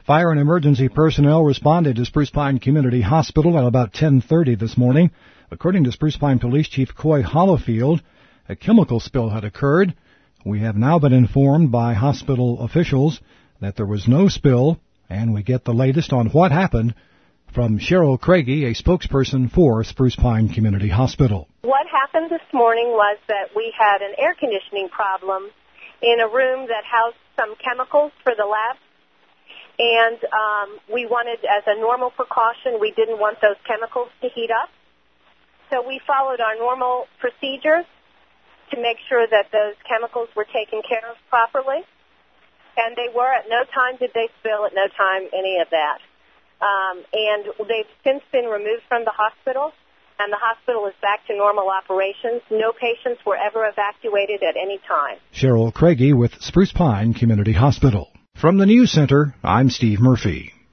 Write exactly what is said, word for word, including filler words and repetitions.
Fire and emergency personnel responded to Spruce Pine Community Hospital at about ten thirty this morning. According to Spruce Pine Police Chief Coy Hollifield, a chemical spill had occurred. We have now been informed by hospital officials that there was no spill, and we get the latest on what happened from Cheryl Craigie, a spokesperson for Spruce Pine Community Hospital. What happened this morning was that we had an air conditioning problem in a room that housed some chemicals for the lab. And um, we wanted, as a normal precaution, we didn't want those chemicals to heat up. So we followed our normal procedures to make sure that those chemicals were taken care of properly. And they were. At no time did they spill, at no time any of that. Um, and they've since been removed from the hospital, and the hospital is back to normal operations. No patients were ever evacuated at any time. Cheryl Craigie with Spruce Pine Community Hospital. From the News Center, I'm Steve Murphy.